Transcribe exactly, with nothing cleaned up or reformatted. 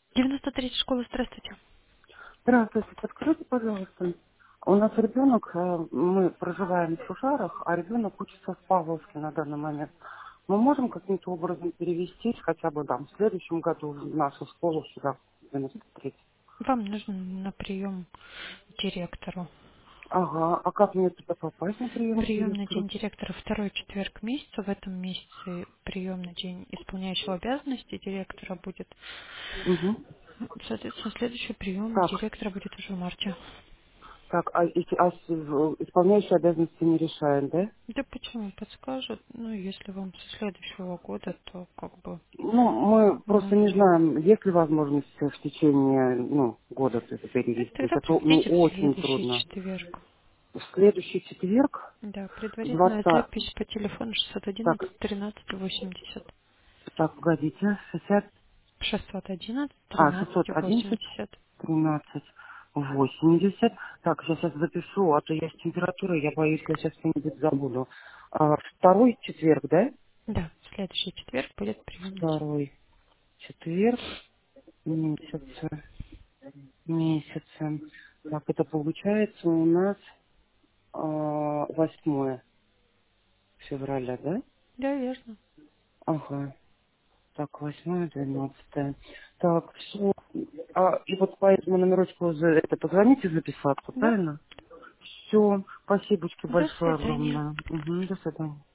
девяносто третья школа, здравствуйте. Здравствуйте, подскажите, пожалуйста. У нас ребенок, э, мы проживаем в Шушарах, а ребенок учится в Павловске на данный момент. Мы можем каким-то образом перевестись хотя бы там в следующем году в нашу школу сюда, в девяносто третий? Вам нужно на прием к директору. Ага, а как мне туда попасть на прием к Приемный директору? день директора второй четверг месяца. В этом месяце приемный день исполняющего обязанности директора будет. Угу. Соответственно, следующий прием Так, директора будет уже в марте. так, а, эти- а с- в- исполняющие обязанности не решаем, да? Да почему? Подскажут. Ну, если вам со следующего года, то как бы Ну, мы просто не можем. знаем, есть ли возможность в течение ну, года это перевестись. Тогда Это ну, приходите в очень следующий трудно. четверг. В следующий четверг, Да, предварительная двадцатого. запись по телефону шестьсот Так, одиннадцать тринадцать восемьдесят. так, погодите, шестьдесят, шестьсот одиннадцать а, тринадцать шестьсот одиннадцать, восемьдесят. тринадцать, восемьдесят. Так, сейчас я запишу, а то я с температурой, я боюсь, я сейчас что-нибудь забуду. А, второй четверг, да? Да, в следующий четверг будет приемный день. Второй четверг месяца, месяца. Так, это получается у нас а, восьмое февраля, да? Да, верно. Ага. Так, восьмое, двенадцатое. Так, все. А, и вот по этому номерочку за это позвоните записаться, Да. правильно? Все. Спасибо До большое свидания. огромное. Мгм, до свидания.